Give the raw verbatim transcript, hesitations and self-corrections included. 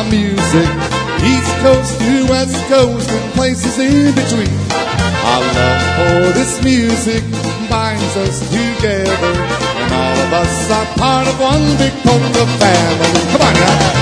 music, East Coast to West Coast and places in between. Our love for this music binds us together, and all of us are part of one big polka family. Come on now.